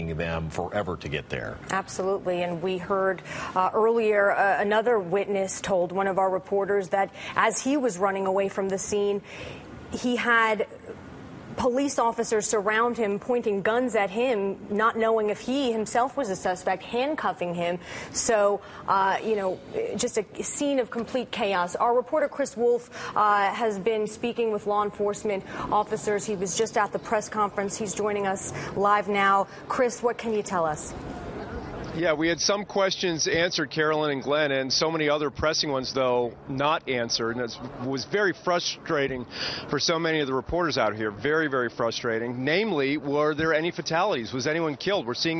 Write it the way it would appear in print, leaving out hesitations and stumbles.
them forever to get there. Absolutely. And we heard earlier another witness told one of our reporters that as he was running away from the scene, he had police officers surround him, pointing guns at him, not knowing if he himself was a suspect, handcuffing him. So, just a scene of complete chaos. Our reporter Chris Wolf has been speaking with law enforcement officers. He was just at the press conference. He's joining us live now. Chris, what can you tell us? Yeah, we had some questions answered, Carolyn and Glenn, and so many other pressing ones, though, not answered. And it was very frustrating for so many of the reporters out here. Very, very frustrating. Namely, were there any fatalities? Was anyone killed? We're seeing